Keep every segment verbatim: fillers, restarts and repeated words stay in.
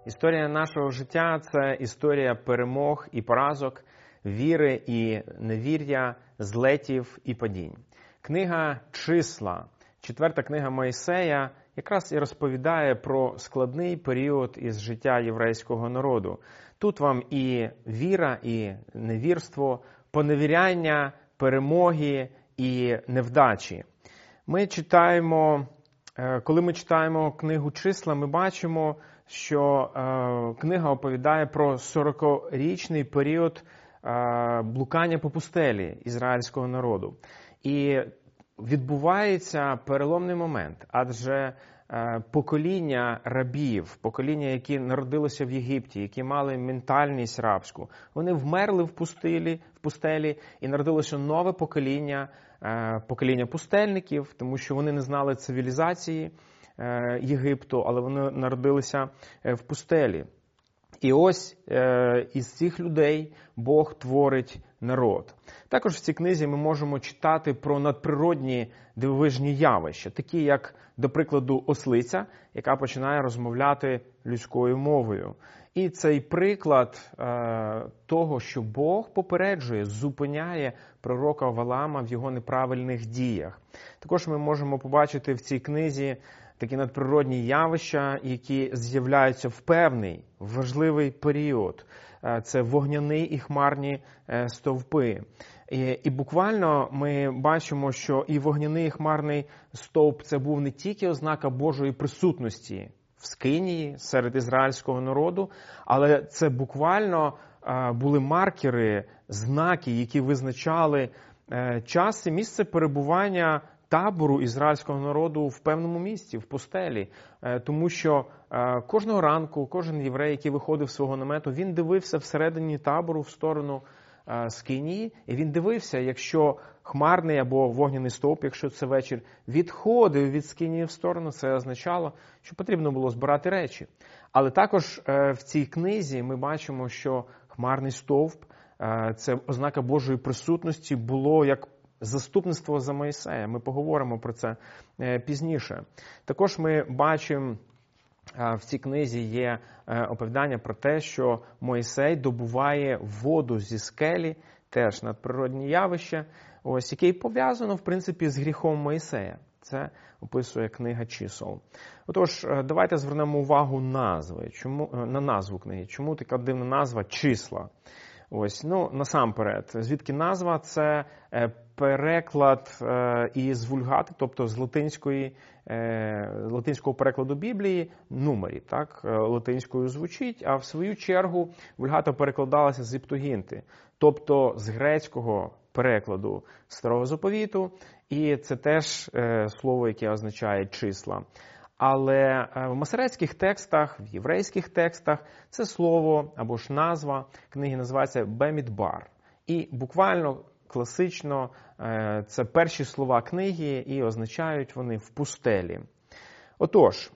Історія нашого життя – це історія перемог і поразок, віри і невір'я, злетів і падінь. Книга «Числа», четверта книга Мойсея, якраз і розповідає про складний період із життя єврейського народу. Тут вам і віра, і невірство, поневіряння, перемоги і невдачі. Ми читаємо, коли ми читаємо книгу «Числа», ми бачимо, що книга оповідає про сорокарічний період блукання по пустелі ізраїльського народу. І відбувається переломний момент, адже покоління рабів, покоління, які народилося в Єгипті, які мали ментальність рабську, вони вмерли в пустелі, в пустелі і народилося нове покоління, покоління пустельників, тому що вони не знали цивілізації Єгипту, але вони народилися в пустелі. І ось із цих людей Бог творить народ. Також в цій книзі ми можемо читати про надприродні дивовижні явища, такі як, до прикладу, ослиця, яка починає розмовляти людською мовою. І цей приклад е, того, що Бог попереджує, зупиняє пророка Валаама в його неправильних діях. Також ми можемо побачити в цій книзі такі надприродні явища, які з'являються в певний, важливий період. Це вогняні і хмарні стовпи. І, і буквально ми бачимо, що і вогняний, і хмарний стовп – це був не тільки ознака Божої присутності в Скинії серед ізраїльського народу, але це буквально були маркери, знаки, які визначали час і місце перебування табору ізраїльського народу в певному місці, в пустелі. Тому що кожного ранку, кожен єврей, який виходив з свого намету, він дивився всередині табору в сторону Скинії, і він дивився, якщо хмарний або вогняний стовп, якщо це вечір, відходив від Скинії в сторону, це означало, що потрібно було збирати речі. Але також в цій книзі ми бачимо, що хмарний стовп, це ознака Божої присутності, було як заступництво за Мойсея. Ми поговоримо про це пізніше. Також ми бачимо, в цій книзі є оповідання про те, що Мойсей добуває воду зі скелі, теж надприродні явища, ось, яке пов'язано, в принципі, з гріхом Мойсея. Це описує книга «Чисел». Отож, давайте звернемо увагу назви. Чому, на назву книги. Чому така дивна назва «Числа»? Ось, ну, насамперед, звідки назва? Це переклад із вульгати, тобто з латинської, латинського перекладу Біблії, нумерів, так, латинською звучить, а в свою чергу вульгата перекладалася з Септуагінти, тобто з грецького перекладу Старого Заповіту, і це теж слово, яке означає числа. Але в масорецьких текстах, в єврейських текстах це слово або ж назва книги називається Бемідбар. І буквально, класично, це перші слова книги і означають вони в пустелі. Отож,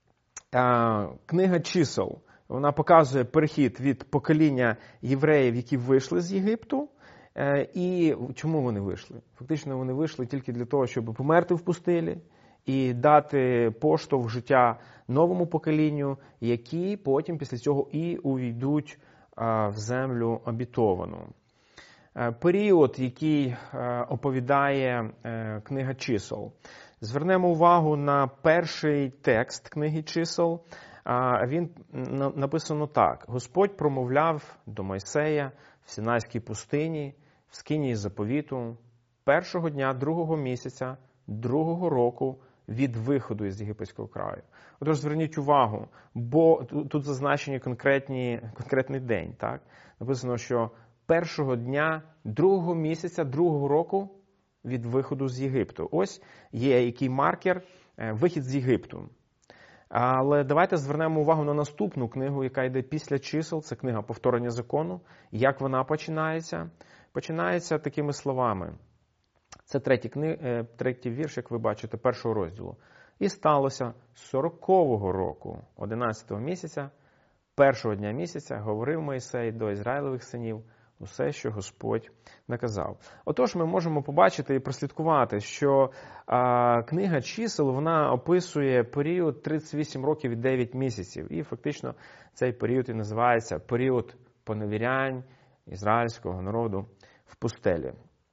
книга «Чисел», вона показує перехід від покоління євреїв, які вийшли з Єгипту. І чому вони вийшли? Фактично вони вийшли тільки для того, щоб померти в пустелі і дати поштовх життя новому поколінню, які потім після цього і увійдуть в землю обітовану. Період, який оповідає книга «Чисел». Звернемо увагу на перший текст книги «Чисел». Він написано так. «Господь промовляв до Мойсея в Синайській пустині, в скинії заповіту, першого дня другого місяця, другого року від виходу із єгипетського краю». Отож, зверніть увагу, бо тут зазначені конкретні, конкретний день. Так? Написано, що першого дня другого місяця, другого року від виходу з Єгипту. Ось є який маркер – вихід з Єгипту. Але давайте звернемо увагу на наступну книгу, яка йде після «Чисел». Це книга «Повторення закону». Як вона починається? Починається такими словами. Це третій, кни... третій вірш, як ви бачите, першого розділу. «І сталося сорокового року, одинадцятого місяця, першого дня місяця, говорив Мойсей до Ізраїлевих синів, усе, що Господь наказав. Отож, ми можемо побачити і прослідкувати, що а, книга чисел, вона описує період тридцять вісім років і дев'ять місяців. І фактично цей період і називається період поневірянь ізраїльського народу в пустелі.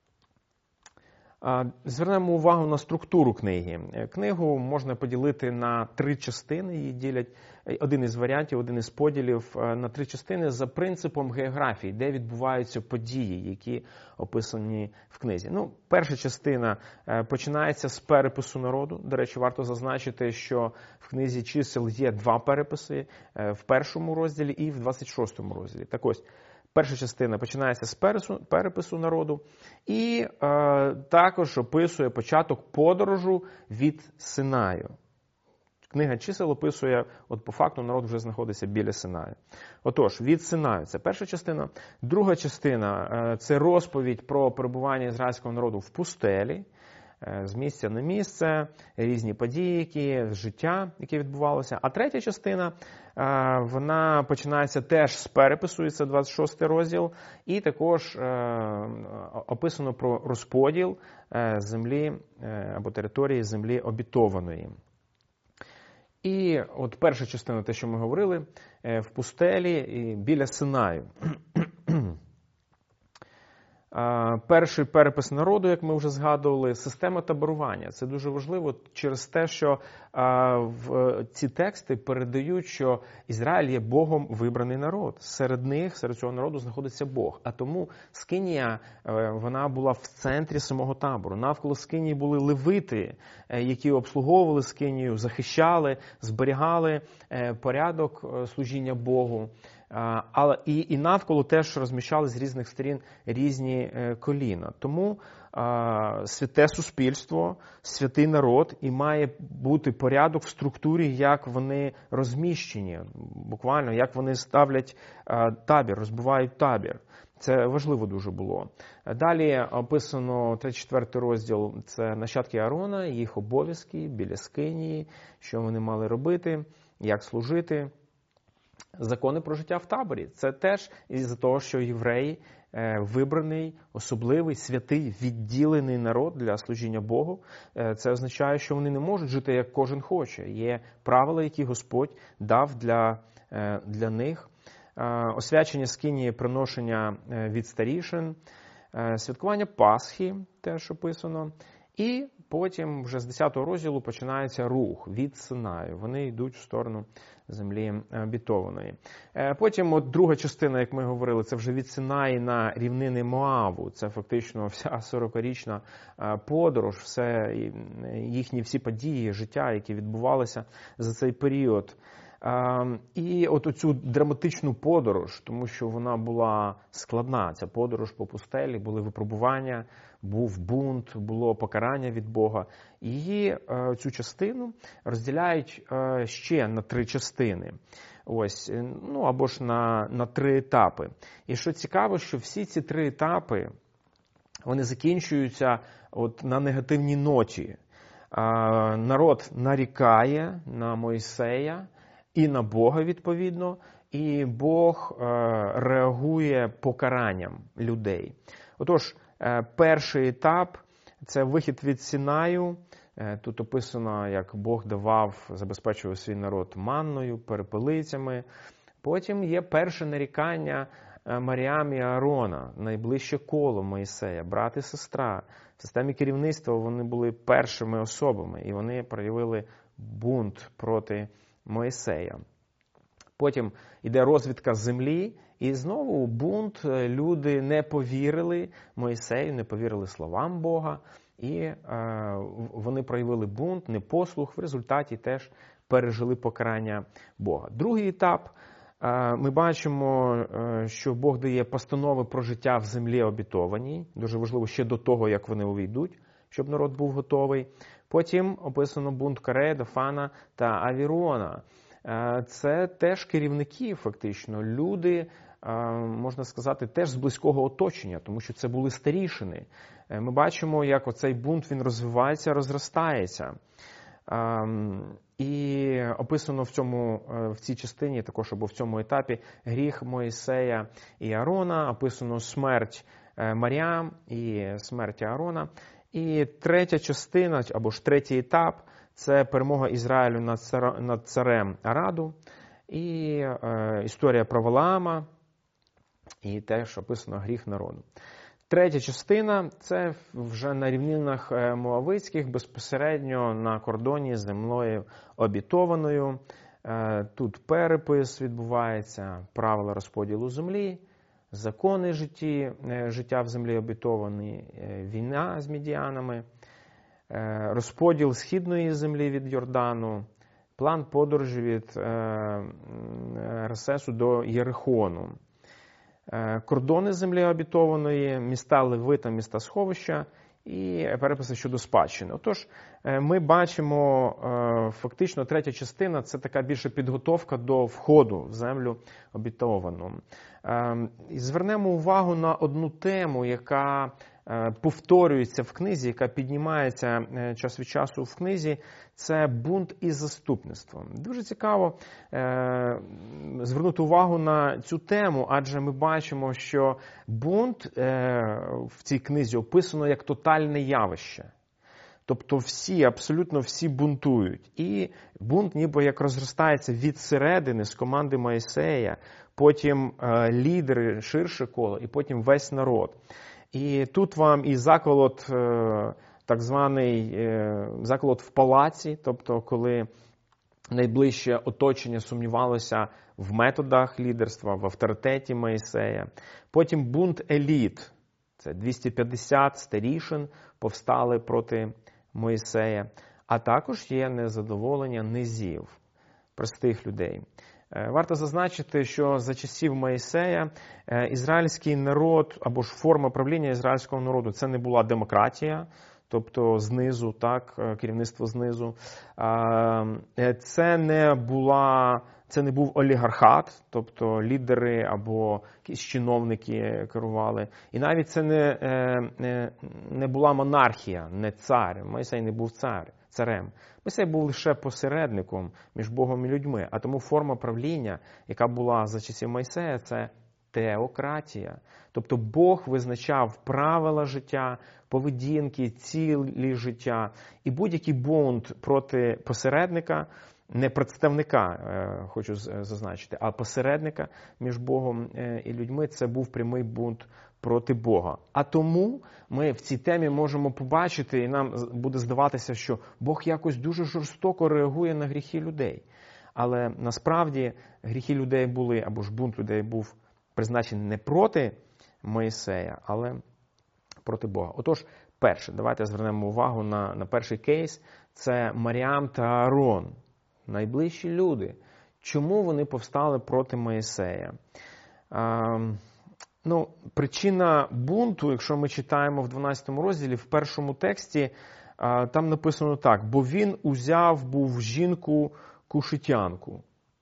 Звернемо увагу на структуру книги. Книгу можна поділити на три частини, її ділять, один із варіантів, один із поділів на три частини за принципом географії, де відбуваються події, які описані в книзі. Ну, перша частина починається з перепису народу. До речі, варто зазначити, що в книзі чисел є два переписи, в першому розділі і в двадцять шостому розділі. Так ось, перша частина починається з перепису, перепису народу і е, також описує початок подорожу від Синаю. Книга чисел описує, от по факту народ вже знаходиться біля Синаю. Отож, від Синаю – це перша частина. Друга частина е, – це розповідь про перебування ізраїльського народу в пустелі, з місця на місце, різні події, які, життя, яке відбувалося. А третя частина, вона починається теж з перепису, і це двадцять шостий розділ, і також описано про розподіл землі або території землі обітованої. І от перша частина, те, що ми говорили, в пустелі і біля Синаю. Перший перепис народу, як ми вже згадували, система таборування. Це дуже важливо через те, що в ці тексти передають, що Ізраїль є Богом вибраний народ. Серед них, серед цього народу знаходиться Бог. А тому Скинія, вона була в центрі самого табору. Навколо Скинії були левити, які обслуговували Скинію, захищали, зберігали порядок служіння Богу. Але і, і навколо теж розміщали з різних сторін різні коліна. Тому а, святе суспільство, святий народ, і має бути порядок в структурі, як вони розміщені, буквально, як вони ставлять а, табір, розбивають табір. Це важливо дуже було. Далі описано тридцять четвертий розділ, це нащадки Аарона, їх обов'язки біля Скинії, що вони мали робити, як служити. Закони про життя в таборі. Це теж із-за того, що євреї вибраний, особливий, святий, відділений народ для служіння Богу. Це означає, що вони не можуть жити, як кожен хоче. Є правила, які Господь дав для, для них. Освячення Скинії, приношення від старішин, святкування Пасхи теж описано. І потім вже з десятого розділу починається рух від Синаю. Вони йдуть в сторону землі обітованої. Потім от друга частина, як ми говорили, це вже від Синаї на рівнини Моаву. Це фактично вся сорокарічна подорож, все їхні всі події, життя, які відбувалися за цей період. І от оцю драматичну подорож, тому що вона була складна, ця подорож по пустелі, були випробування, був бунт, було покарання від Бога. Її, цю частину, розділяють ще на три частини. Ось, ну або ж на, на три етапи. І що цікаво, що всі ці три етапи, вони закінчуються от на негативній ноті. Народ нарікає на Мойсея, і на Бога, відповідно, і Бог е, реагує покаранням людей. Отож, е, перший етап – це вихід від Синаю. Е, тут описано, як Бог давав, забезпечував свій народ манною, перепелицями. Потім є перше нарікання Маріам і Аарона, найближче коло Мойсея, брат і сестра. В системі керівництва вони були першими особами, і вони проявили бунт проти Мойсея. Потім йде розвідка землі, і знову бунт, люди не повірили Мойсею, не повірили словам Бога, і е, вони проявили бунт, непослух, в результаті теж пережили покарання Бога. Другий етап, е, ми бачимо, е, що Бог дає постанови про життя в землі обітованій, дуже важливо ще до того, як вони увійдуть, щоб народ був готовий. Потім описано бунт Корея, Дафана та Авірона. Це теж керівники, фактично, люди, можна сказати, теж з близького оточення, тому що це були старішини. Ми бачимо, як оцей бунт, він розвивається, розростається. І описано в цьому, в цій частині, також або в цьому етапі, гріх Мойсея і Аарона, описано смерть Маріам і смерть Аарона. І третя частина, або ж третій етап, це перемога Ізраїлю над царем Араду, і е, історія про Валаама, і теж описано гріх народу. Третя частина – це вже на рівнинах Моавицьких, безпосередньо на кордоні з землею обітованою. Е, тут перепис відбувається, правила розподілу землі, закони житті, життя в землі обітованій, війна з мідіанами, розподіл східної землі від Йордану, план подорожі від Расесу до Єрихону, кордони землі обітованої, міста Левита, міста сховища і переписи щодо спадщини. Отож, ми бачимо, фактично, третя частина – це така більше підготовка до входу в землю обітовану. І звернемо увагу на одну тему, яка повторюється в книзі, яка піднімається час від часу в книзі, це бунт і заступництво. Дуже цікаво е, звернути увагу на цю тему, адже ми бачимо, що бунт е, в цій книзі описано як тотальне явище. Тобто всі, абсолютно всі бунтують. І бунт ніби як розростається від середини, з команди Мойсея, потім е, лідери, ширше коло, і потім весь народ. І тут вам і заколот, так званий заколот в палаці, тобто коли найближче оточення сумнівалося в методах лідерства, в авторитеті Мойсея. Потім бунт еліт, це двісті п'ятдесят старішин повстали проти Мойсея, а також є незадоволення низів, простих людей. Варто зазначити, що за часів Мойсея ізраїльський народ, або ж форма правління ізраїльського народу, це не була демократія, тобто знизу, так, керівництво знизу. Це не була, це не був олігархат, тобто лідери або якісь чиновники керували. І навіть це не, не була монархія, не цар. Мойсей не був цар, царем. Мойсей був лише посередником між Богом і людьми. А тому форма правління, яка була за часів Мойсея, це теократія. Тобто Бог визначав правила життя, поведінки, цілі життя. І будь-який бунт проти посередника, не представника, хочу зазначити, а посередника між Богом і людьми, це був прямий бунт проти Бога. А тому ми в цій темі можемо побачити, і нам буде здаватися, що Бог якось дуже жорстоко реагує на гріхи людей. Але насправді гріхи людей були, або ж бунт людей був призначений не проти Мойсея, але проти Бога. Отож, перше, давайте звернемо увагу на, на перший кейс. Це Маріам та Аарон, найближчі люди. Чому вони повстали проти Мойсея? А, ну, причина бунту, якщо ми читаємо в дванадцятому розділі, в першому тексті, а, там написано так: «Бо він узяв був жінку-кушитянку».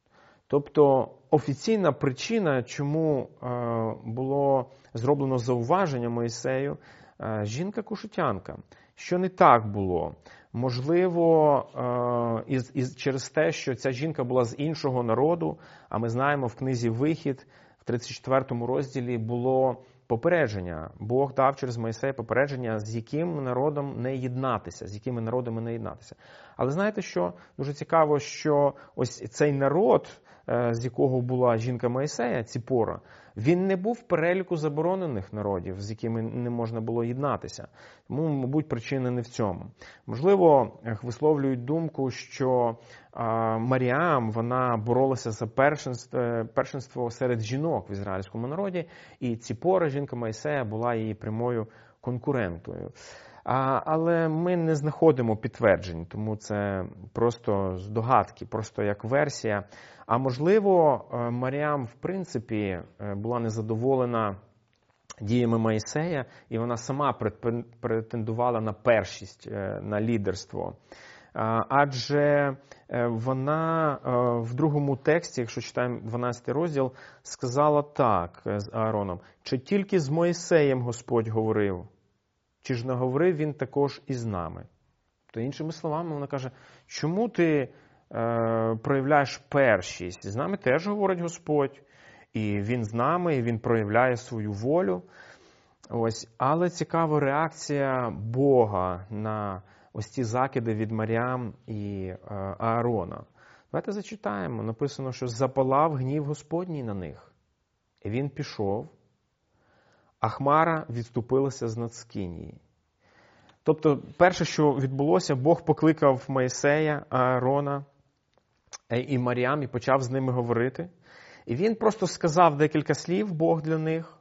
Тобто офіційна причина, чому а, було зроблено зауваження Мойсею, а, жінка-кушитянка. Що не так було? Можливо, із, із, через те, що ця жінка була з іншого народу, а ми знаємо, в книзі «Вихід» в тридцять четвертому розділі було попередження. Бог дав через Мойсея попередження, з яким народом не єднатися, з якими народами не єднатися. Але знаєте що? Дуже цікаво, що ось цей народ, з якого була жінка Мойсея, Ціпора, він не був в переліку заборонених народів, з якими не можна було єднатися. Тому, мабуть, причина не в цьому. Можливо, висловлюють думку, що а, Маріам, вона боролася за першинство, першинство серед жінок в ізраїльському народі, і Ціпора, жінка Мойсея, була її прямою конкурентою. А, але ми не знаходимо підтверджень, тому це просто здогадки, просто як версія. А можливо, Маріам, в принципі, була незадоволена діями Мойсея, і вона сама претендувала на першість, на лідерство. Адже вона в другому тексті, якщо читаємо дванадцятий розділ, сказала так з Аароном: «Чи тільки з Мойсеєм Господь говорив? Чи ж не говорив він також і з нами?» То іншими словами, вона каже: чому ти е, проявляєш першість. З нами теж говорить Господь. І Він з нами, і Він проявляє свою волю. Ось. Але цікава реакція Бога на ось ці закиди від Маріам і е, Аарона. Давайте зачитаємо. Написано, що запалав гнів Господній на них. І він пішов, а хмара відступилася з над Скинії. Тобто, перше, що відбулося, Бог покликав Мойсея, Аарона і Маріам і почав з ними говорити. І він просто сказав декілька слів, Бог для них.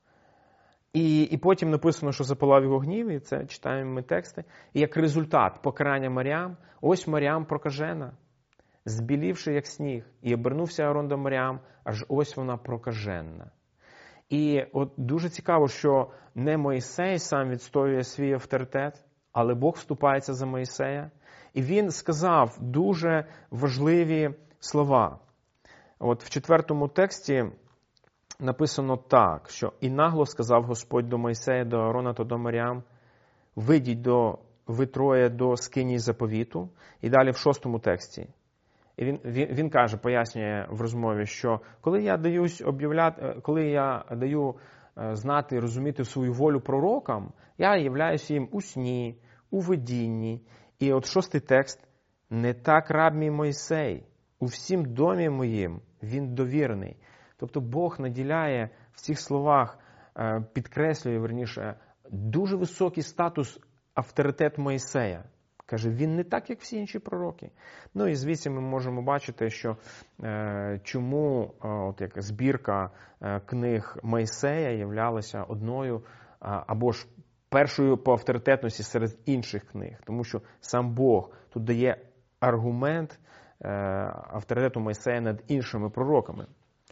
І, і потім написано, що запалав його гнів, і це читаємо ми тексти. І як результат покарання Маріам, ось Маріам прокажена, збілівши як сніг. І обернувся Аарон до Маріам, аж ось вона прокаженна. І от дуже цікаво, що не Мойсей сам відстоює свій авторитет, але Бог вступається за Мойсея. І він сказав дуже важливі слова. От в четвертому тексті написано так, що «І нагло сказав Господь до Мойсея, до Аарона та до Маріам, вийдіть до, ви троє до скинії заповіту». І далі в шостому тексті. І він, він, він каже, пояснює в розмові, що коли я даюсь об'являти, коли я даю знати, розуміти свою волю пророкам, я являюся їм у сні, у видінні. І от шостий текст. «Не так раб мій Мойсей, у всім домі моїм він довірений». Тобто Бог наділяє в цих словах, підкреслює, верніше, дуже високий статус, авторитет Мойсея. Каже, він не так, як всі інші пророки. Ну і звідси ми можемо бачити, що е, чому е, от як збірка е, книг Мойсея являлася одною е, або ж першою по авторитетності серед інших книг. Тому що сам Бог тут дає аргумент е, авторитету Мойсея над іншими пророками.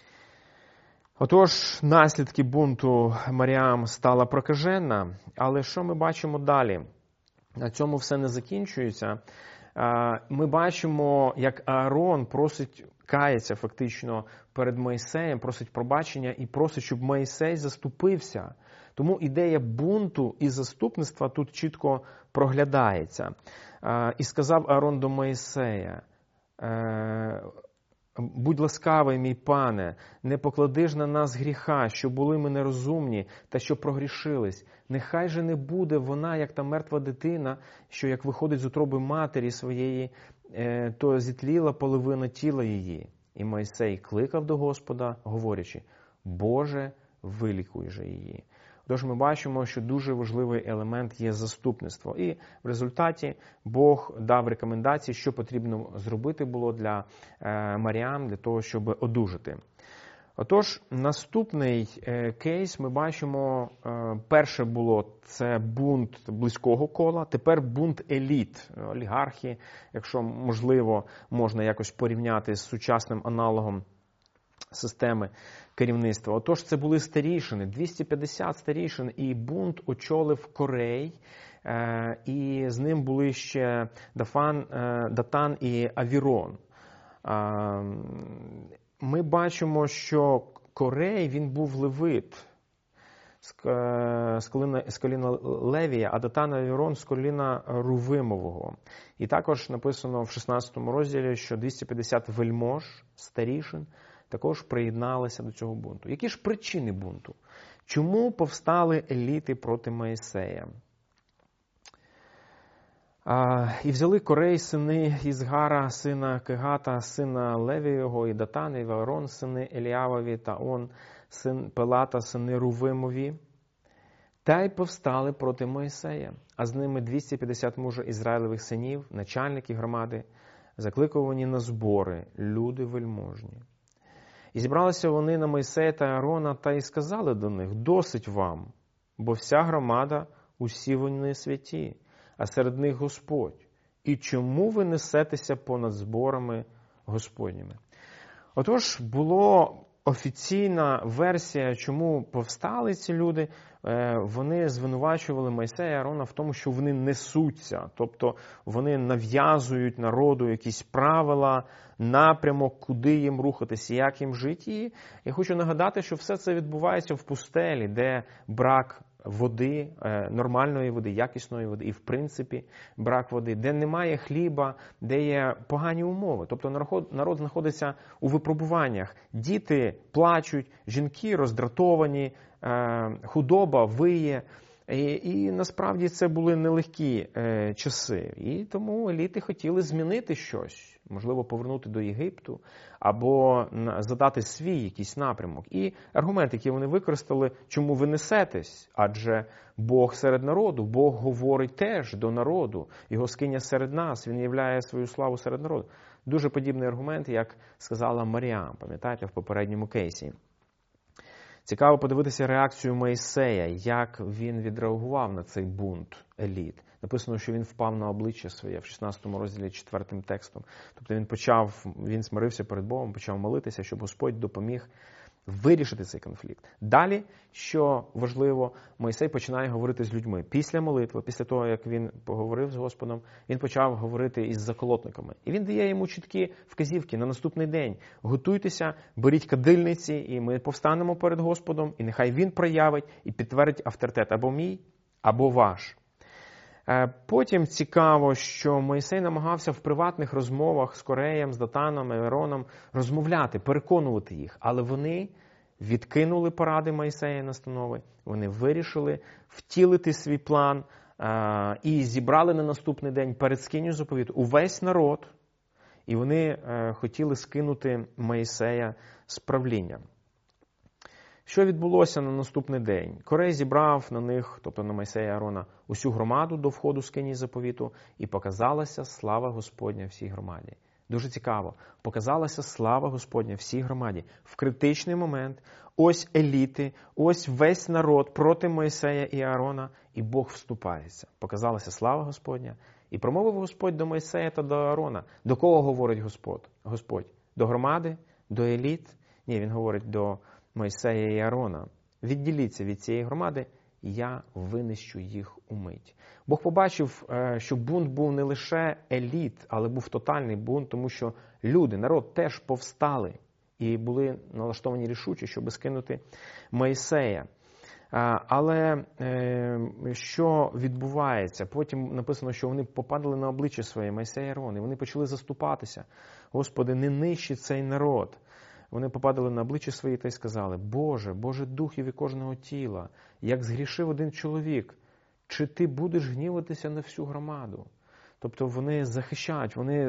Отож, наслідки бунту Маріам стала прокажена, але що ми бачимо далі? На цьому все не закінчується. Ми бачимо, як Аарон просить, кається фактично перед Мойсеєм, просить пробачення і просить, щоб Мойсей заступився. Тому ідея бунту і заступництва тут чітко проглядається. І сказав Аарон до Мойсея, «Будь ласкавий, мій пане, не поклади ж на нас гріха, що були ми нерозумні та що прогрішились. Нехай же не буде вона, як та мертва дитина, що як виходить з утроби матері своєї, то зітліла половина тіла її». І Мойсей кликав до Господа, говорячи, «Боже, вилікуй же її». Тож ми бачимо, що дуже важливий елемент є заступництво. І в результаті Бог дав рекомендації, що потрібно зробити було для Маріам, для того, щоб одужати. Отож, наступний кейс ми бачимо, перше було це бунт близького кола, тепер бунт еліт, олігархи, якщо можливо, можна якось порівняти з сучасним аналогом системи керівництва. Отож, це були старішини, двісті п'ятдесят старішин, і бунт очолив Корей, і з ним були ще Дафан, Датан і Авірон. Ми бачимо, що Корей, він був левит з коліна, з коліна Левія, а Датан і Авірон з коліна Рувимового. І також написано в шістнадцятому розділі, що двісті п'ятдесят вельмож, старішин, також приєдналися до цього бунту. Які ж причини бунту? Чому повстали еліти проти Мойсея? А, і взяли Корей сини Ізгара, сина Кегата, сина Левієго, і Датан, і Авірон, сини Еліавові, та Он, син Пелата, сини Рувимові, та й повстали проти Мойсея. А з ними двісті п'ятдесят мужів Ізраїлевих синів, начальники громади, закликувані на збори, люди вельможні. І зібралися вони на Мойсея та Аарона, та й сказали до них, досить вам, бо вся громада, усі вони святі, а серед них Господь. І чому ви несетеся понад зборами Господніми? Отож, була офіційна версія, чому повстали ці люди. Вони звинувачували Мойсея і Аарона в тому, що вони несуться, тобто вони нав'язують народу якісь правила, напрямок, куди їм рухатися, як їм жити. І я хочу нагадати, що все це відбувається в пустелі, де брак води, нормальної води, якісної води, і в принципі брак води, де немає хліба, де є погані умови. Тобто народ знаходиться у випробуваннях. Діти плачуть, жінки роздратовані, худоба виє. І, і насправді це були нелегкі е, часи. І тому еліти хотіли змінити щось. Можливо, повернути до Єгипту або задати свій якийсь напрямок. І аргумент, який вони використали, чому ви несетесь? Адже Бог серед народу, Бог говорить теж до народу. Його скиня серед нас, Він являє свою славу серед народу. Дуже подібний аргумент, як сказала Маріам, пам'ятаєте, в попередньому кейсі. Цікаво подивитися реакцію Мойсея, як він відреагував на цей бунт еліт. Написано, що він впав на обличчя своє в шістнадцятому розділі четвертим текстом. Тобто він почав, він смирився перед Богом, почав молитися, щоб Господь допоміг вирішити цей конфлікт. Далі, що важливо, Мойсей починає говорити з людьми. Після молитви, після того, як він поговорив з Господом, він почав говорити із заколотниками. І він дає йому чіткі вказівки на наступний день. Готуйтеся, беріть кадильниці, і ми повстанемо перед Господом, і нехай він проявить і підтвердить авторитет або мій, або ваш. Потім цікаво, що Мойсей намагався в приватних розмовах з Кореєм, з Датаном, Аароном розмовляти, переконувати їх. Але вони відкинули поради Мойсея і настанови. Вони вирішили втілити свій план і зібрали на наступний день перед скинею заповіту увесь народ. І вони хотіли скинути Мойсея з правління. Що відбулося на наступний день? Корей зібрав на них, тобто на Мойсея і Аарона, усю громаду до входу скині заповіту, і показалася слава Господня всій громаді. Дуже цікаво. Показалася слава Господня всій громаді. В критичний момент ось еліти, ось весь народ проти Мойсея і Аарона, і Бог вступається. Показалася слава Господня. І промовив Господь до Мойсея та до Аарона. До кого говорить Господь? Господь? До громади? До еліт? Ні, він говорить до Мойсея і Аарона. Відділіться від цієї громади, я винищу їх умить. Бог побачив, що бунт був не лише еліт, але був тотальний бунт, тому що люди, народ теж повстали і були налаштовані рішуче, щоб скинути Мойсея. Але що відбувається? Потім написано, що вони попадали на обличчя своє, Мойсей і Аарон, і вони почали заступатися. Господи, не нищи цей народ. Вони попадали на обличчя свої та й сказали: Боже, Боже духів і кожного тіла, як згрішив один чоловік, чи ти будеш гніватися на всю громаду? Тобто вони захищають, вони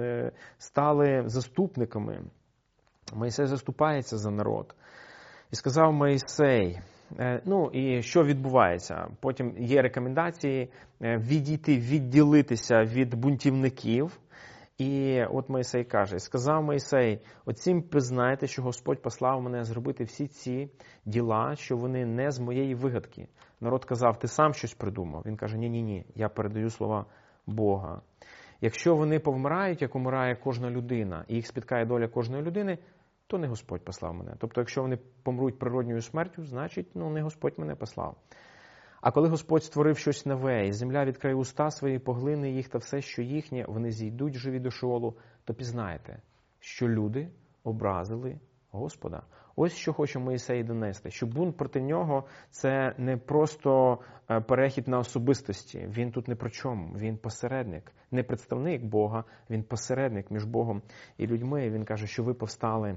стали заступниками. Мойсей заступається за народ. І сказав Мойсей, ну і що відбувається? Потім є рекомендації відійти, відділитися від бунтівників. І от Мойсей каже, сказав Мойсей, оцім пізнаєте, що Господь послав мене зробити всі ці діла, що вони не з моєї вигадки. Народ казав, ти сам щось придумав. Він каже, ні-ні-ні, я передаю слова Бога. Якщо вони повмирають, як умирає кожна людина, і їх спіткає доля кожної людини, то не Господь послав мене. Тобто, якщо вони помруть природньою смертю, значить, ну, не Господь мене послав. А коли Господь створив щось нове, і земля відкриє уста свої, поглине їх та все, що їхнє, вони зійдуть живі до Шеолу, то пізнаєте, що люди образили Господа. Ось що хоче Мойсей донести, що бунт проти нього – це не просто перехід на особистості, він тут не про чому, він посередник, не представник Бога, він посередник між Богом і людьми, він каже, що ви повстали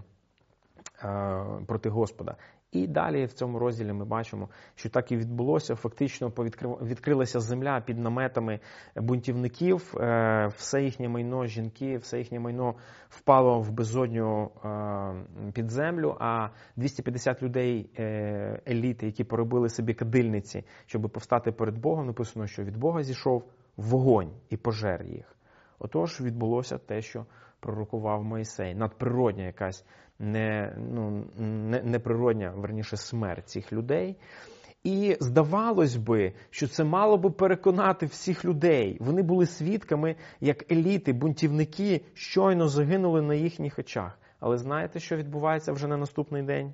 проти Господа. І далі в цьому розділі ми бачимо, що так і відбулося. Фактично відкрилася земля під наметами бунтівників, все їхнє майно, жінки, все їхнє майно впало в безодню під землю, а двісті п'ятдесят людей еліти, які поробили собі кадильниці, щоб повстати перед Богом, написано, що від Бога зійшов вогонь і пожер їх. Отож відбулося те, що пророкував Мойсей. Надприродня якась не, ну, не, неприродня, верніше, смерть цих людей. І здавалось би, що це мало би переконати всіх людей. Вони були свідками, як еліти, бунтівники щойно загинули на їхніх очах. Але знаєте, що відбувається вже на наступний день?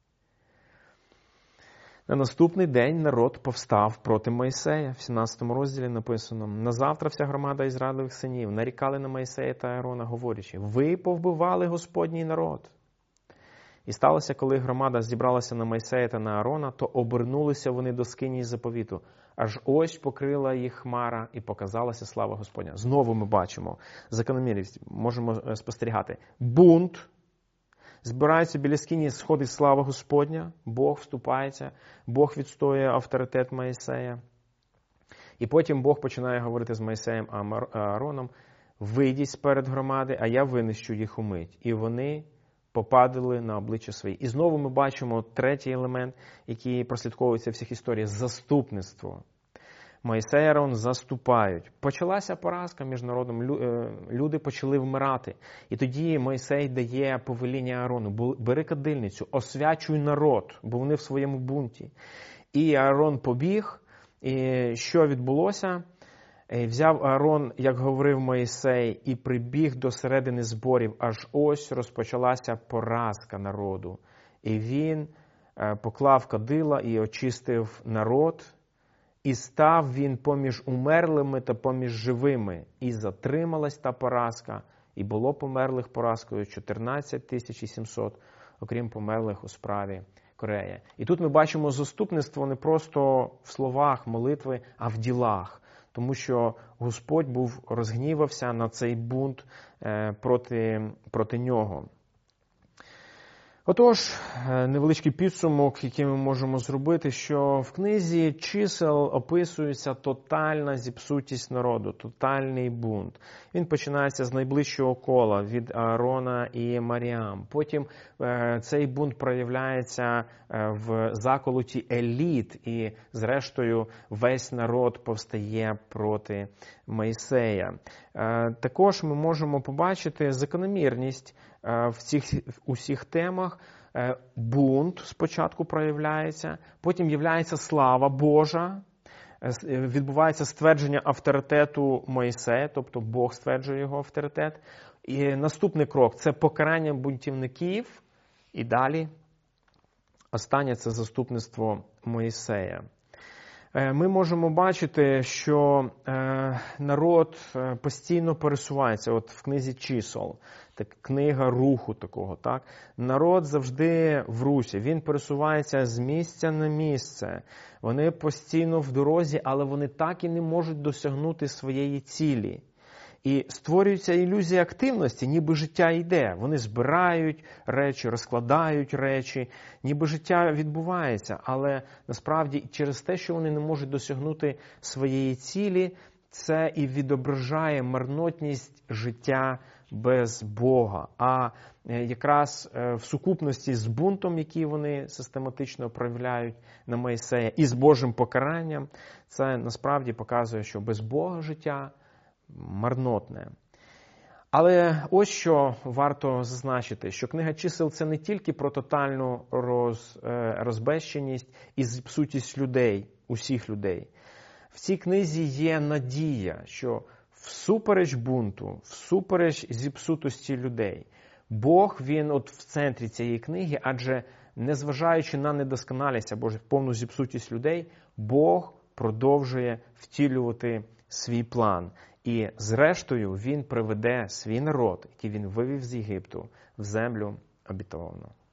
На наступний день народ повстав проти Мойсея. В сімнадцятому розділі написано: «Назавтра вся громада Ізраїлевих синів нарікали на Мойсея та Аарона, говорячи: ви повбивали Господній народ». І сталося, коли громада зібралася на Мойсея та на Аарона, то обернулися вони до скинії заповіту. Аж ось покрила їх хмара і показалася слава Господня. Знову ми бачимо закономірність, можемо спостерігати. Бунт, збираються біля скині, сходить слава Господня, Бог вступається, Бог відстоює авторитет Мойсея. І потім Бог починає говорити з Мойсеєм і Аароном: вийдіть перед громади, а я винищу їх умить. І вони попадали на обличчя свої. І знову ми бачимо третій елемент, який прослідковується в всіх історіях – заступництво. Мойсей і Аарон заступають. Почалася поразка між народом, люди почали вмирати. І тоді Мойсей дає повеління Аарону: бери кадильницю, освячуй народ, бо вони в своєму бунті. І Аарон побіг, і що відбулося? Взяв Аарон, як говорив Мойсей, і прибіг до середини зборів, аж ось розпочалася поразка народу. І він поклав кадила і очистив народ, і став він поміж умерлими та поміж живими. І затрималась та поразка, і було померлих поразкою чотирнадцять тисяч сімсот, окрім померлих у справі Корея. І тут ми бачимо заступництво не просто в словах молитви, а в ділах. Тому що Господь був розгнівався на цей бунт проти, проти нього. Отож, невеличкий підсумок, який ми можемо зробити, що в книзі чисел описується тотальна зіпсутість народу, тотальний бунт. Він починається з найближчого кола, від Аарона і Маріам. Потім е, цей бунт проявляється в заколоті еліт, і зрештою весь народ повстає проти Мойсея. Е, також ми можемо побачити закономірність в цих усіх темах. Бунт спочатку проявляється, потім являється слава Божа, відбувається ствердження авторитету Мойсея, тобто Бог стверджує його авторитет. І наступний крок – це покарання бунтівників, і далі останнє – це заступництво Мойсея. Ми можемо бачити, що народ постійно пересувається. От в книзі чисел, так, книга руху такого, так? Народ завжди в русі, він пересувається з місця на місце. Вони постійно в дорозі, але вони так і не можуть досягнути своєї цілі. І створюється ілюзія активності, ніби життя йде. Вони збирають речі, розкладають речі, ніби життя відбувається. Але насправді через те, що вони не можуть досягнути своєї цілі, це і відображає марнотність життя без Бога. А якраз в сукупності з бунтом, який вони систематично проявляють на Мойсея, і з Божим покаранням, це насправді показує, що без Бога життя марнотне. Але ось що варто зазначити, що книга чисел – це не тільки про тотальну роз, розбещеність і зіпсутість людей, усіх людей. В цій книзі є надія, що всупереч бунту, всупереч зіпсутості людей, Бог, він от в центрі цієї книги, адже незважаючи на недосконалість або ж повну зіпсутість людей, Бог продовжує втілювати свій план. І зрештою він приведе свій народ, який він вивів з Єгипту, в землю обітовану.